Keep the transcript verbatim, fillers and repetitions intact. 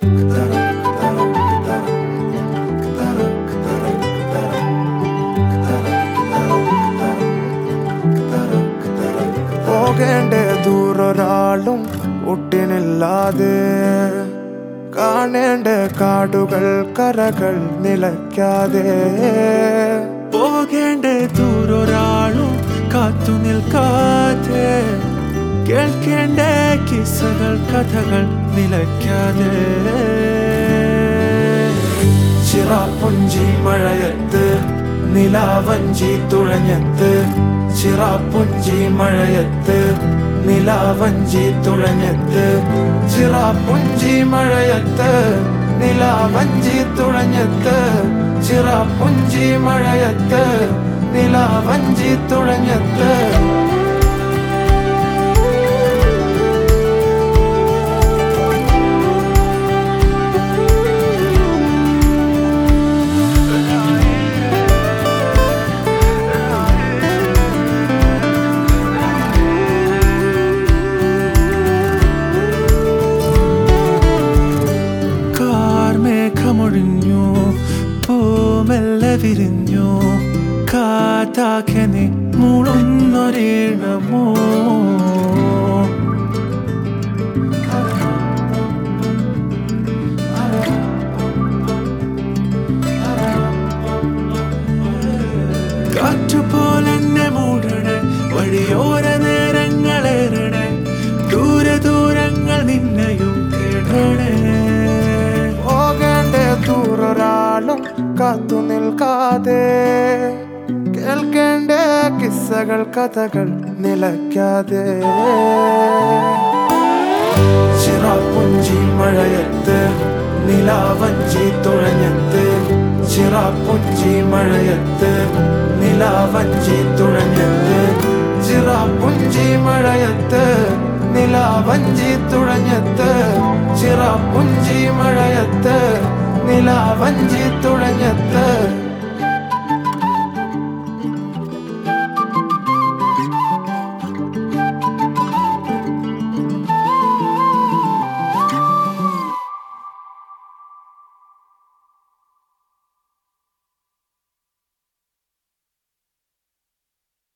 പോകേണ്ട ദൂരൊരാളും ഒട്ടിനില്ലാതെ കാണേണ്ട കാടുകൾ കരകൾ നിലയ്ക്കാതെ പോകേണ്ട ദൂരൊരാളും കാത്തു നിൽക്കാതെ കേൾക്കേണ്ട കിസ്സകൾ കഥകൾ നിലയ്ക്കാതെ ചിറാപ്പുഞ്ചി മഴയത്ത് നിലാവഞ്ചി തുഴഞ്ഞത്ത് ചിറാപ്പുഞ്ചി മഴയത്ത് നിലാവഞ്ചി തുഴഞ്ഞത്ത് ചിറാപ്പുഞ്ചി മഴയത്ത് നിലാവഞ്ചി തുഴഞ്ഞത്ത് ചിറാപ്പുഞ്ചി മഴയത്ത് നിലാവഞ്ചി തുഴഞ്ഞത്ത് മേഘമൊഴിഞ്ഞു പൂമെല്ലെ വിരിഞ്ഞു കാറ്റാകെ നീ മൂളുന്നൊരീണമോ കാറ്റുപോലെന്നെ മൂടണേ വഴിയോര നേരങ്ങളേറണേ ദൂരെ ദൂരങ്ങൾ നിന്നെയും കേടണേ ദൂരൊരാളും കാത്തു നിൽക്കാതെ കേൾക്കേണ്ട കിസ്സകൾ കഥകൾ നിലയ്ക്കാതെ ചിറാപ്പുഞ്ചി മഴയത്ത് നിലാവഞ്ചി തുഴഞ്ഞത്ത് ചിറാപ്പുഞ്ചി മഴയത്ത് നിലാവഞ്ചി തുഴഞ്ഞത്ത് ചിറാപ്പുഞ്ചി മഴയത്ത് നിലാവഞ്ചി തുഴഞ്ഞത്ത് ചിറാപ്പുഞ്ചി മഴയത്ത് നിലാവഞ്ചി തുഴഞ്ഞത്ത്